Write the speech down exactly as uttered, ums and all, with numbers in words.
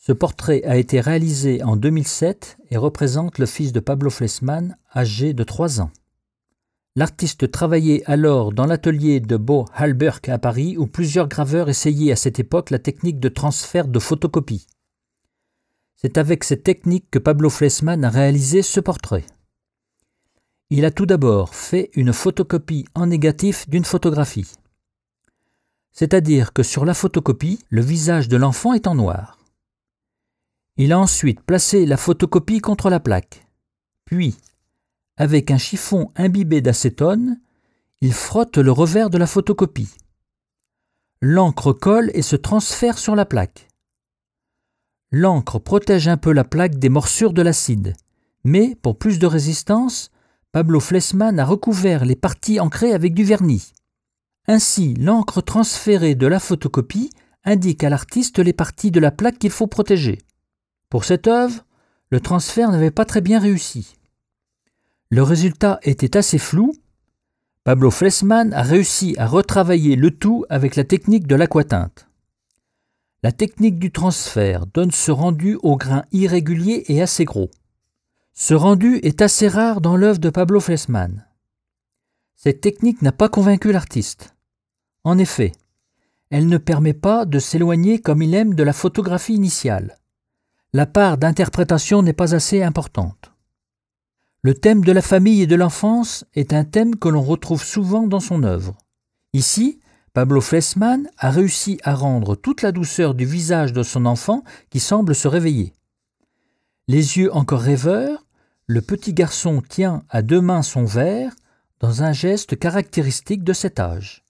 Ce portrait a été réalisé en deux mille sept et représente le fils de Pablo Flessman, âgé de trois ans. L'artiste travaillait alors dans l'atelier de Bo Hallberg à Paris, où plusieurs graveurs essayaient à cette époque la technique de transfert de photocopie. C'est avec cette technique que Pablo Flessman a réalisé ce portrait. Il a tout d'abord fait une photocopie en négatif d'une photographie. C'est-à-dire que sur la photocopie, le visage de l'enfant est en noir. Il a ensuite placé la photocopie contre la plaque. Puis, avec un chiffon imbibé d'acétone, il frotte le revers de la photocopie. L'encre colle et se transfère sur la plaque. L'encre protège un peu la plaque des morsures de l'acide, mais pour plus de résistance, Pablo Flessman a recouvert les parties ancrées avec du vernis. Ainsi, l'encre transférée de la photocopie indique à l'artiste les parties de la plaque qu'il faut protéger. Pour cette œuvre, le transfert n'avait pas très bien réussi. Le résultat était assez flou. Pablo Flessman a réussi à retravailler le tout avec la technique de l'aquatinte. La technique du transfert donne ce rendu au grain irrégulier et assez gros. Ce rendu est assez rare dans l'œuvre de Pablo Flessman. Cette technique n'a pas convaincu l'artiste. En effet, elle ne permet pas de s'éloigner comme il aime de la photographie initiale. La part d'interprétation n'est pas assez importante. Le thème de la famille et de l'enfance est un thème que l'on retrouve souvent dans son œuvre. Ici, Pablo Flessman a réussi à rendre toute la douceur du visage de son enfant qui semble se réveiller. Les yeux encore rêveurs, le petit garçon tient à deux mains son verre dans un geste caractéristique de cet âge.